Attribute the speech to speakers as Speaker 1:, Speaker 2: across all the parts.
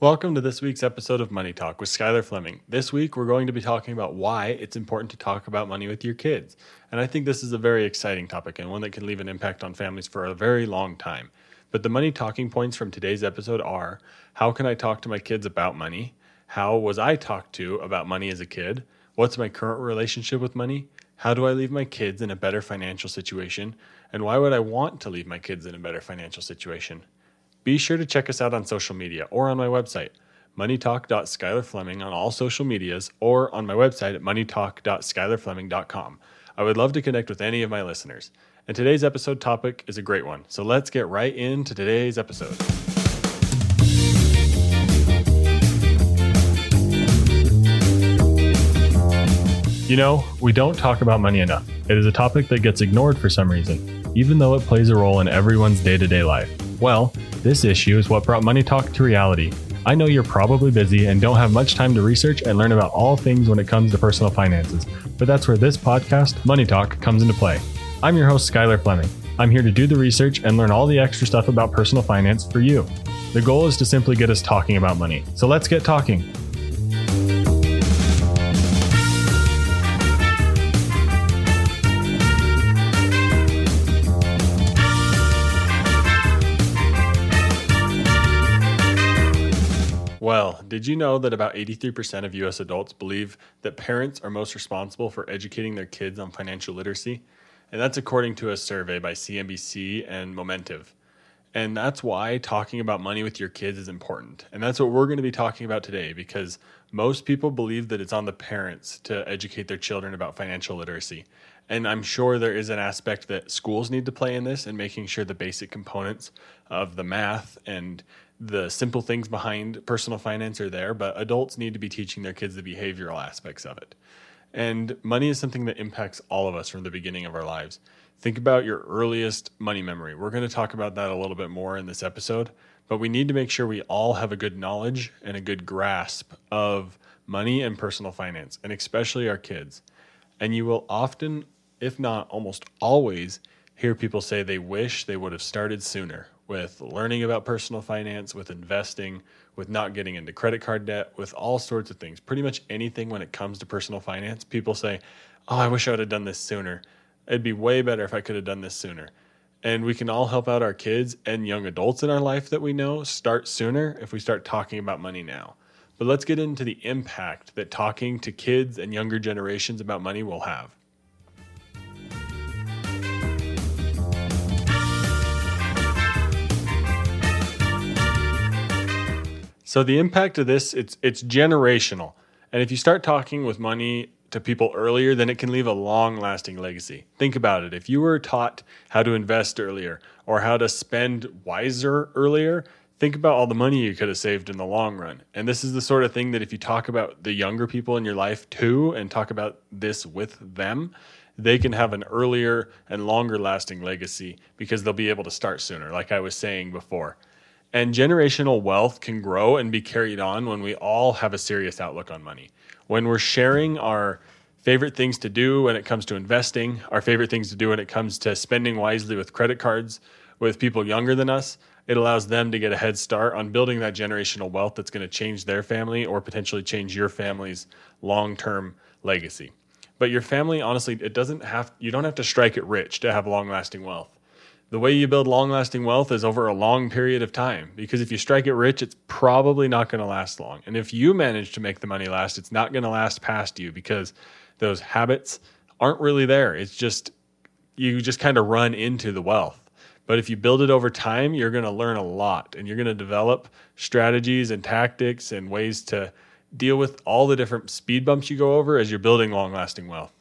Speaker 1: Welcome to this week's episode of Money Talk with Skylar Fleming. This week, we're going to be talking about why it's important to talk about money with your kids. And I think this is a very exciting topic and one that can leave an impact on families for a very long time. But the money talking points from today's episode are: how can I talk to my kids about money? How was I talked to about money as a kid? What's my current relationship with money? How do I leave my kids in a better financial situation? And why would I want to leave my kids in a better financial situation? Be sure to check us out on social media or on my website, moneytalk.skylarfleming on all social medias, or on my website at moneytalk.skylarfleming.com. I would love to connect with any of my listeners. And today's episode topic is a great one, so let's get right into today's episode. You know, we don't talk about money enough. It is a topic that gets ignored for some reason, even though it plays a role in everyone's day-to-day life. Well, this issue is what brought Money Talk to reality. I know you're probably busy and don't have much time to research and learn about all things when it comes to personal finances, but that's where this podcast, Money Talk, comes into play. I'm your host, Skylar Fleming. I'm here to do the research and learn all the extra stuff about personal finance for you. The goal is to simply get us talking about money. So let's get talking. Well, did you know that about 83% of U.S. adults believe that parents are most responsible for educating their kids on financial literacy? And that's according to a survey by CNBC and Momentive. And that's why talking about money with your kids is important. And that's what we're going to be talking about today, because most people believe that it's on the parents to educate their children about financial literacy. And I'm sure there is an aspect that schools need to play in this, and making sure the basic components of the math and the simple things behind personal finance are there, but adults need to be teaching their kids the behavioral aspects of it. And money is something that impacts all of us from the beginning of our lives. Think about your earliest money memory. We're going to talk about that a little bit more in this episode, but we need to make sure we all have a good knowledge and a good grasp of money and personal finance, and especially our kids. And you will often, if not almost always, hear people say they wish they would have started sooner with learning about personal finance, with investing, with not getting into credit card debt, with all sorts of things. Pretty much anything when it comes to personal finance, people say, oh, I wish I would have done this sooner. It'd be way better if I could have done this sooner. And we can all help out our kids and young adults in our life that we know start sooner if we start talking about money now. But let's get into the impact that talking to kids and younger generations about money will have. So the impact of this, it's generational. And if you start talking with money to people earlier, then it can leave a long-lasting legacy. Think about it. If you were taught how to invest earlier or how to spend wiser earlier, think about all the money you could have saved in the long run. And this is the sort of thing that if you talk about the younger people in your life too, and talk about this with them, they can have an earlier and longer-lasting legacy because they'll be able to start sooner, like I was saying before. And generational wealth can grow and be carried on when we all have a serious outlook on money. When we're sharing our favorite things to do when it comes to investing, our favorite things to do when it comes to spending wisely with credit cards, with people younger than us, it allows them to get a head start on building that generational wealth that's going to change their family or potentially change your family's long-term legacy. But your family, honestly, you don't have to strike it rich to have long-lasting wealth. The way you build long-lasting wealth is over a long period of time, because if you strike it rich, it's probably not going to last long. And if you manage to make the money last, it's not going to last past you because those habits aren't really there. It's just, you just kind of run into the wealth. But if you build it over time, you're going to learn a lot, and you're going to develop strategies and tactics and ways to deal with all the different speed bumps you go over as you're building long-lasting wealth.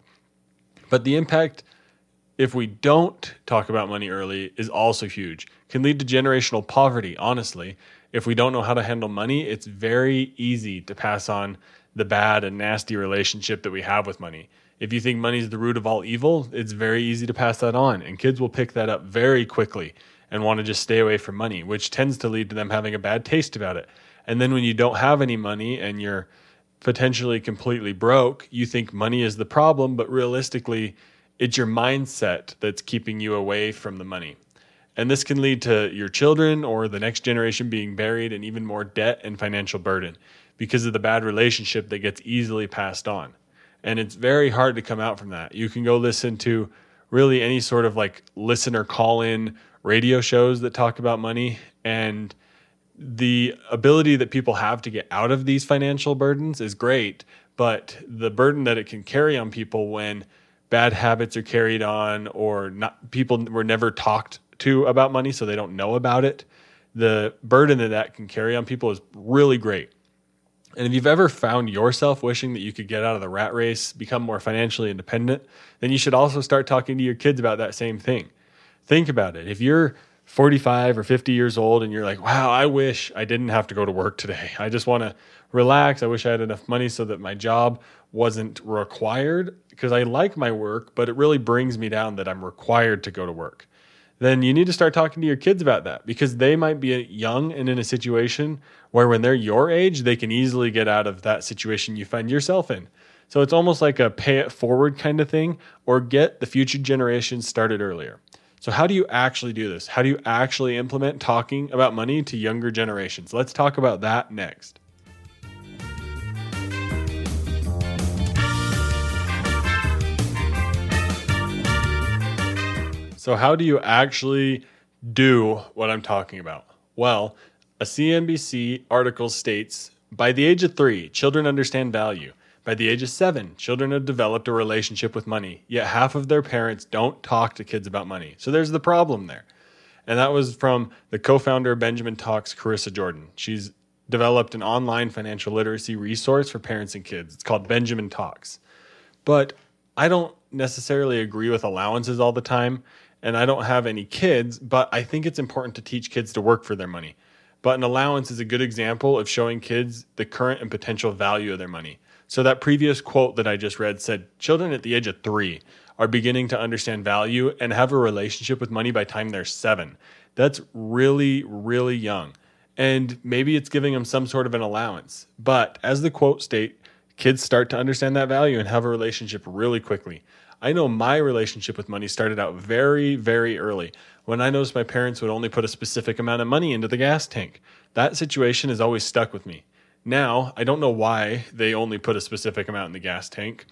Speaker 1: But the impact, if we don't talk about money early, is also huge. Can lead to generational poverty, honestly. If we don't know how to handle money, it's very easy to pass on the bad and nasty relationship that we have with money. If you think money is the root of all evil, it's very easy to pass that on. And kids will pick that up very quickly and want to just stay away from money, which tends to lead to them having a bad taste about it. And then when you don't have any money and you're potentially completely broke, you think money is the problem, but realistically, it's your mindset that's keeping you away from the money. And this can lead to your children or the next generation being buried in even more debt and financial burden because of the bad relationship that gets easily passed on. And it's very hard to come out from that. You can go listen to really any sort of like listener call-in radio shows that talk about money, and the ability that people have to get out of these financial burdens is great, but the burden that it can carry on people when bad habits are carried on or not, people were never talked to about money, so they don't know about it. The burden that can carry on people is really great. And if you've ever found yourself wishing that you could get out of the rat race, become more financially independent, then you should also start talking to your kids about that same thing. Think about it. If you're 45 or 50 years old and you're like, wow, I wish I didn't have to go to work today. I just want to relax. I wish I had enough money so that my job wasn't required, because I like my work, but it really brings me down that I'm required to go to work. Then you need to start talking to your kids about that, because they might be young and in a situation where when they're your age, they can easily get out of that situation you find yourself in. So it's almost like a pay it forward kind of thing, or get the future generations started earlier. So how do you actually do this? How do you actually implement talking about money to younger generations? Let's talk about that next. So how do you actually do what I'm talking about? Well, a CNBC article states, by the age of 3, children understand value. By the age of 7, children have developed a relationship with money, yet half of their parents don't talk to kids about money. So there's the problem there. And that was from the co-founder of Benjamin Talks, Carissa Jordan. She's developed an online financial literacy resource for parents and kids. It's called Benjamin Talks. But I don't necessarily agree with allowances all the time, and I don't have any kids, but I think it's important to teach kids to work for their money. But an allowance is a good example of showing kids the current and potential value of their money. So that previous quote that I just read said, children at the age of 3 are beginning to understand value and have a relationship with money by the time they're 7. That's really, really young. And maybe it's giving them some sort of an allowance. But as the quote states, kids start to understand that value and have a relationship really quickly. I know my relationship with money started out very, very early, when I noticed my parents would only put a specific amount of money into the gas tank. That situation has always stuck with me. Now, I don't know why they only put a specific amount in the gas tank,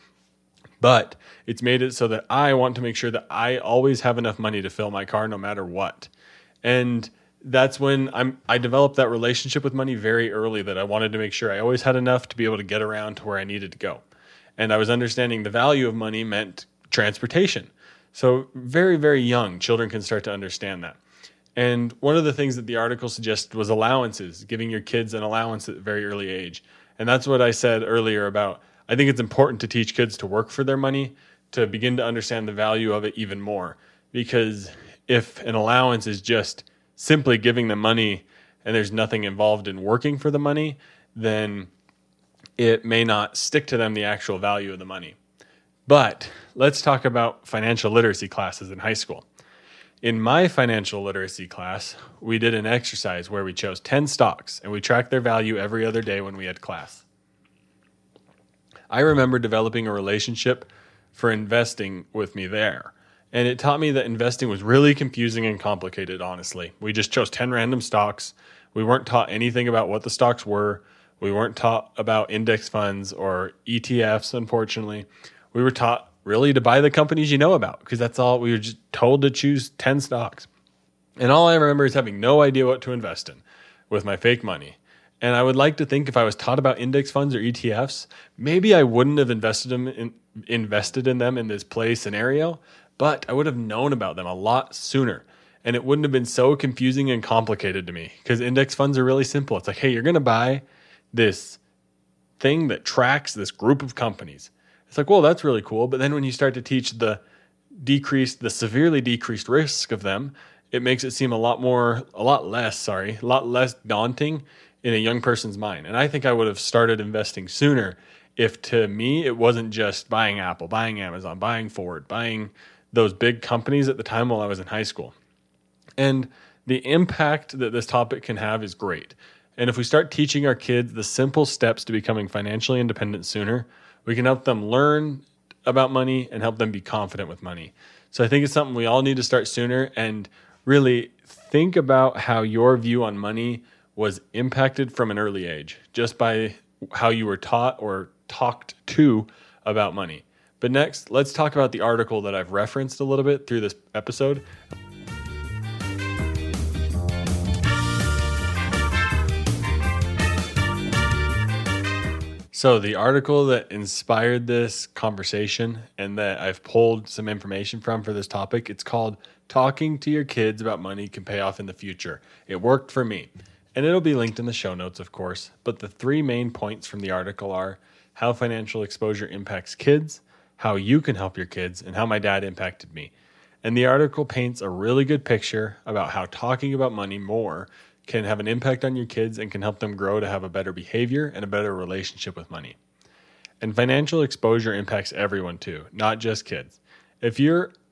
Speaker 1: but it's made it so that I want to make sure that I always have enough money to fill my car no matter what. And that's when I developed that relationship with money very early, that I wanted to make sure I always had enough to be able to get around to where I needed to go. And I was understanding the value of money meant transportation. So very, very young, children can start to understand that. And one of the things that the article suggested was allowances, giving your kids an allowance at a very early age. And that's what I said earlier about, I think it's important to teach kids to work for their money, to begin to understand the value of it even more. Because if an allowance is just simply giving them money and there's nothing involved in working for the money, then it may not stick to them the actual value of the money. But let's talk about financial literacy classes in high school. In my financial literacy class, we did an exercise where we chose 10 stocks and we tracked their value every other day when we had class. I remember developing a relationship for investing with me there. And it taught me that investing was really confusing and complicated, honestly. We just chose 10 random stocks. We weren't taught anything about what the stocks were. We weren't taught about index funds or ETFs, unfortunately. We were taught really to buy the companies you know about, because that's all. We were just told to choose 10 stocks. And all I remember is having no idea what to invest in with my fake money. And I would like to think if I was taught about index funds or ETFs, maybe I wouldn't have invested in them in this play scenario, but I would have known about them a lot sooner. And it wouldn't have been so confusing and complicated to me, because index funds are really simple. It's like, hey, you're going to buy this thing that tracks this group of companies. It's like, well, that's really cool. But then when you start to teach the severely decreased risk of them, it makes it seem a lot less daunting in a young person's mind. And I think I would have started investing sooner if, to me, it wasn't just buying Apple, buying Amazon, buying Ford, buying those big companies at the time while I was in high school. And the impact that this topic can have is great. And if we start teaching our kids the simple steps to becoming financially independent sooner, we can help them learn about money and help them be confident with money. So I think it's something we all need to start sooner. And Really think about how your view on money was impacted from an early age, just by how you were taught or talked to about money. But next, let's talk about the article that I've referenced a little bit through this episode. So the article that inspired this conversation and that I've pulled some information from for this topic, it's called Talking to Your Kids About Money Can Pay Off in the Future. It worked for me. And it'll be linked in the show notes, of course. But the 3 main points from the article are how financial exposure impacts kids, how you can help your kids, and how my dad impacted me. And the article paints a really good picture about how talking about money more can have an impact on your kids and can help them grow to have a better behavior and a better relationship with money. And financial exposure impacts everyone too, not just kids. If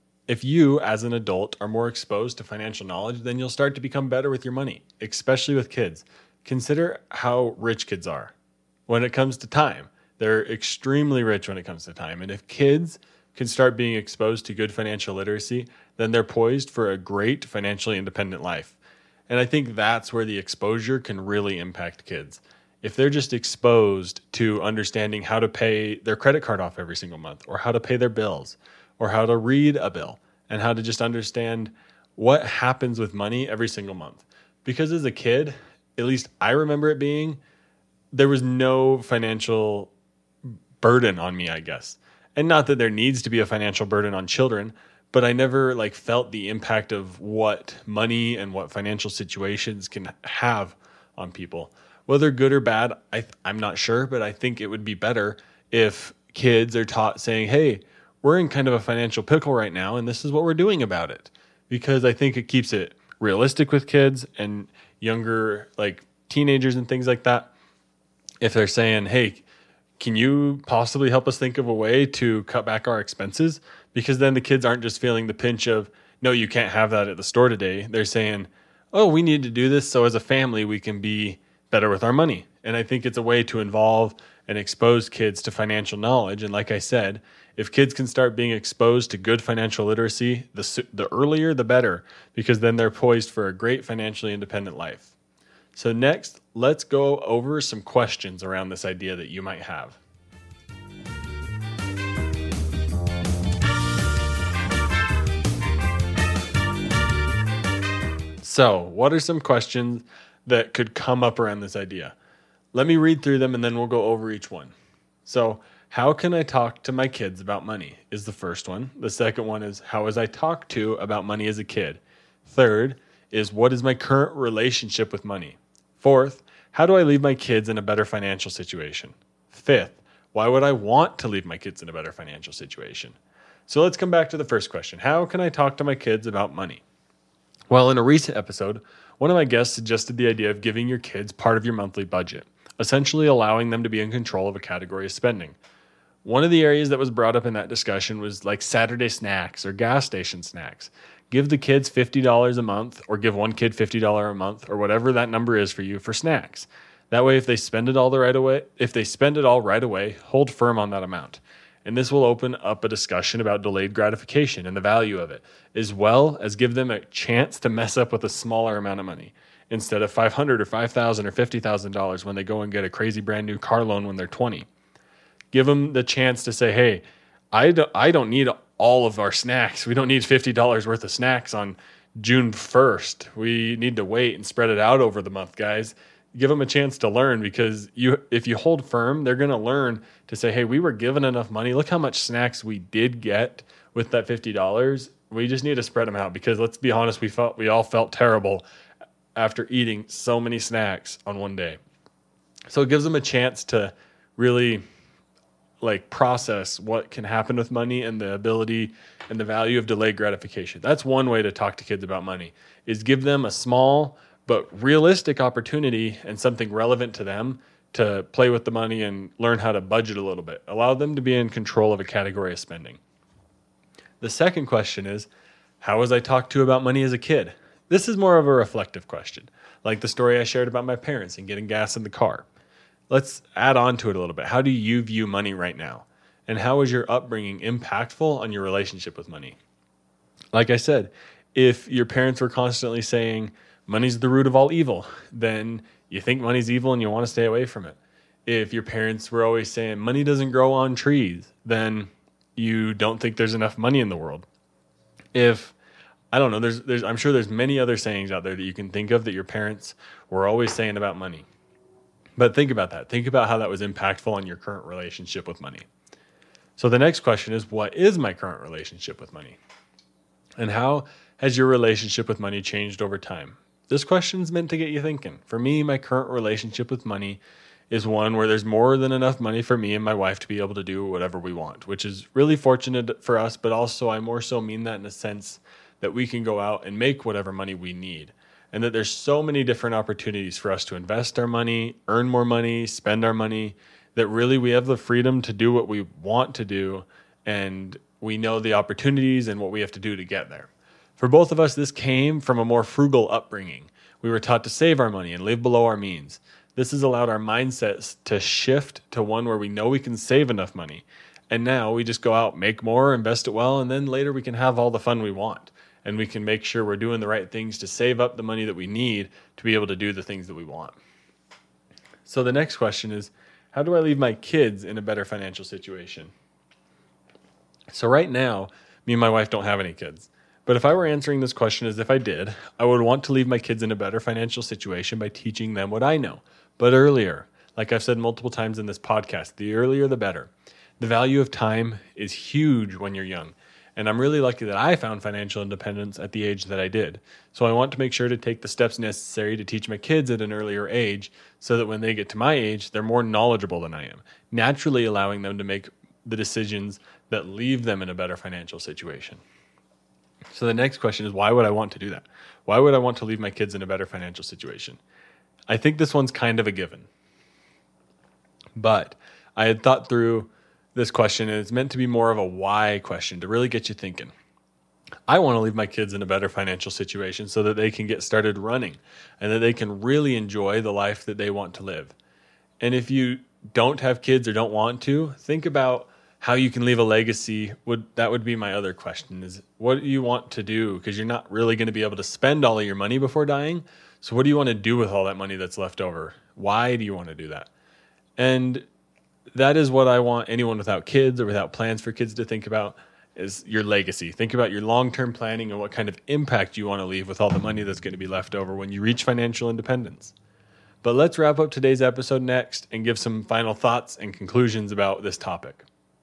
Speaker 1: you as an adult are more exposed to financial knowledge, then you'll start to become better with your money, especially with kids. Consider how rich kids are when it comes to time. They're extremely rich when it comes to time. And if kids can start being exposed to good financial literacy, then they're poised for a great financially independent life. And I think that's where the exposure can really impact kids. If they're just exposed to understanding how to pay their credit card off every single month, or how to pay their bills, or how to read a bill, and how to just understand what happens with money every single month. Because as a kid, at least I remember it being, there was no financial burden on me, I guess. And not that there needs to be a financial burden on children, but I never felt the impact of what money and what financial situations can have on people. Whether good or bad, I'm not sure, but I think it would be better if kids are taught saying, hey, we're in kind of a financial pickle right now, and this is what we're doing about it. Because I think it keeps it realistic with kids and younger, teenagers and things like that. If they're saying, hey, can you possibly help us think of a way to cut back our expenses? Because then the kids aren't just feeling the pinch of, no, you can't have that at the store today. They're saying, oh, we need to do this so as a family we can be better with our money. And I think it's a way to involve and expose kids to financial knowledge. And like I said, if kids can start being exposed to good financial literacy, the earlier, the better, because then they're poised for a great financially independent life. So next, let's go over some questions around this idea that you might have. So, what are some questions that could come up around this idea? Let me read through them and then we'll go over each one. So, how can I talk to my kids about money is the first one. The second one is, how was I talked to about money as a kid? Third is, what is my current relationship with money? Fourth, how do I leave my kids in a better financial situation? Fifth, why would I want to leave my kids in a better financial situation? So let's come back to the first question. How can I talk to my kids about money? Well, in a recent episode, one of my guests suggested the idea of giving your kids part of your monthly budget, essentially allowing them to be in control of a category of spending. One of the areas that was brought up in that discussion was Saturday snacks or gas station snacks. Give the kids $50 a month, or give one kid $50 a month, or whatever that number is for you, for snacks. That way, if they spend it all right away, hold firm on that amount. And this will open up a discussion about delayed gratification and the value of it, as well as give them a chance to mess up with a smaller amount of money instead of $500 or $5,000 or $50,000 when they go and get a crazy brand new car loan when they're 20. Give them the chance to say, hey, I don't need all of our snacks. We don't need $50 worth of snacks on June 1st. We need to wait and spread it out over the month, guys. Give them a chance to learn, because if you hold firm, they're going to learn to say, hey, we were given enough money. Look how much snacks we did get with that $50. We just need to spread them out, because let's be honest, we all felt terrible after eating so many snacks on one day. So it gives them a chance to really process what can happen with money and the ability and the value of delayed gratification. That's one way to talk to kids about money, is give them a small but realistic opportunity and something relevant to them to play with the money and learn how to budget a little bit. Allow them to be in control of a category of spending. The second question is, how was I talked to about money as a kid? This is more of a reflective question, like the story I shared about my parents and getting gas in the car. Let's add on to it a little bit. How do you view money right now? And how is your upbringing impactful on your relationship with money? Like I said, If your parents were constantly saying money's the root of all evil, then you think money's evil and you want to stay away from it. If your parents were always saying money doesn't grow on trees, then you don't think there's enough money in the world. If, I don't know, I'm sure there's many other sayings out there that you can think of that your parents were always saying about money. But think about that. Think about how that was impactful on your current relationship with money. So the next question is, what is my current relationship with money? And how has your relationship with money changed over time? This question is meant to get you thinking. For me, my current relationship with money is one where there's more than enough money for me and my wife to be able to do whatever we want, which is really fortunate for us, but also I more so mean that in a sense that we can go out and make whatever money we need, and that there's so many different opportunities for us to invest our money, earn more money, spend our money, that really we have the freedom to do what we want to do, and we know the opportunities and what we have to do to get there. For both of us, this came from a more frugal upbringing. We were taught to save our money and live below our means. This has allowed our mindsets to shift to one where we know we can save enough money. And now we just go out, make more, invest it well, and then later we can have all the fun we want. And we can make sure we're doing the right things to save up the money that we need to be able to do the things that we want. So the next question is, how do I leave my kids in a better financial situation? So right now, me and my wife don't have any kids. But if I were answering this question as if I did, I would want to leave my kids in a better financial situation by teaching them what I know. But earlier, like I've said multiple times in this podcast, the earlier the better. The value of time is huge when you're young. And I'm really lucky that I found financial independence at the age that I did. So I want to make sure to take the steps necessary to teach my kids at an earlier age so that when they get to my age, they're more knowledgeable than I am, naturally allowing them to make the decisions that leave them in a better financial situation. So the next question is, why would I want to do that? Why would I want to leave my kids in a better financial situation? I think this one's kind of a given. But I had thought through this question, and it's meant to be more of a why question to really get you thinking. I want to leave my kids in a better financial situation so that they can get started running and that they can really enjoy the life that they want to live. And if you don't have kids or don't want to, think about how you can leave a legacy. That would be my other question, is what do you want to do? Because you're not really going to be able to spend all of your money before dying. So what do you want to do with all that money that's left over? Why do you want to do that? And that is what I want anyone without kids or without plans for kids to think about, is your legacy. Think about your long-term planning and what kind of impact you want to leave with all the money that's going to be left over when you reach financial independence. But let's wrap up today's episode next and give some final thoughts and conclusions about this topic.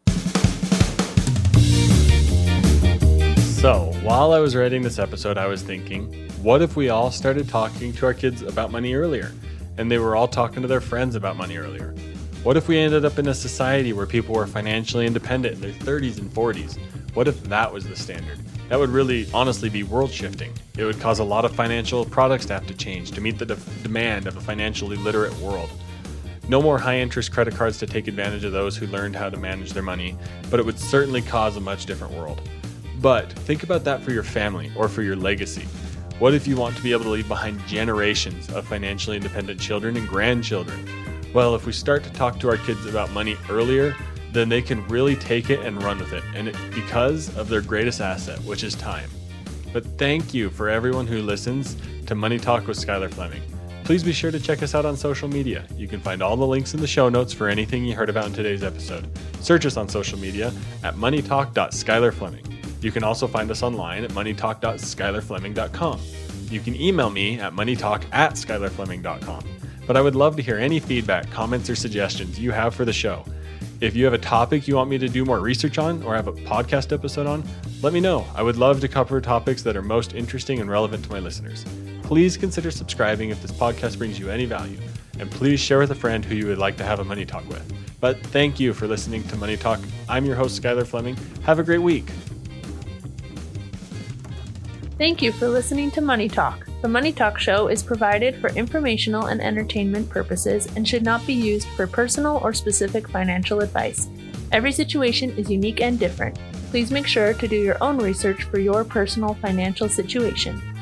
Speaker 1: So, while I was writing this episode, I was thinking, what if we all started talking to our kids about money earlier, and they were all talking to their friends about money earlier? What if we ended up in a society where people were financially independent in their 30s and 40s? What if that was the standard? That would really, honestly, be world-shifting. It would cause a lot of financial products to have to change to meet the demand of a financially literate world. No more high-interest credit cards to take advantage of those who learned how to manage their money, but it would certainly cause a much different world. But think about that for your family or for your legacy. What if you want to be able to leave behind generations of financially independent children and grandchildren? Well, if we start to talk to our kids about money earlier, then they can really take it and run with it, because of their greatest asset, which is time. But thank you for everyone who listens to Money Talk with Skylar Fleming. Please be sure to check us out on social media. You can find all the links in the show notes for anything you heard about in today's episode. Search us on social media at moneytalk.skylarfleming. You can also find us online at moneytalk.skylarfleming.com. You can email me at moneytalk@skylarfleming.com. But I would love to hear any feedback, comments, or suggestions you have for the show. If you have a topic you want me to do more research on or have a podcast episode on, let me know. I would love to cover topics that are most interesting and relevant to my listeners. Please consider subscribing if this podcast brings you any value. And please share with a friend who you would like to have a Money Talk with. But thank you for listening to Money Talk. I'm your host, Skylar Fleming. Have a great week.
Speaker 2: Thank you for listening to Money Talk. The Money Talk show is provided for informational and entertainment purposes and should not be used for personal or specific financial advice. Every situation is unique and different. Please make sure to do your own research for your personal financial situation.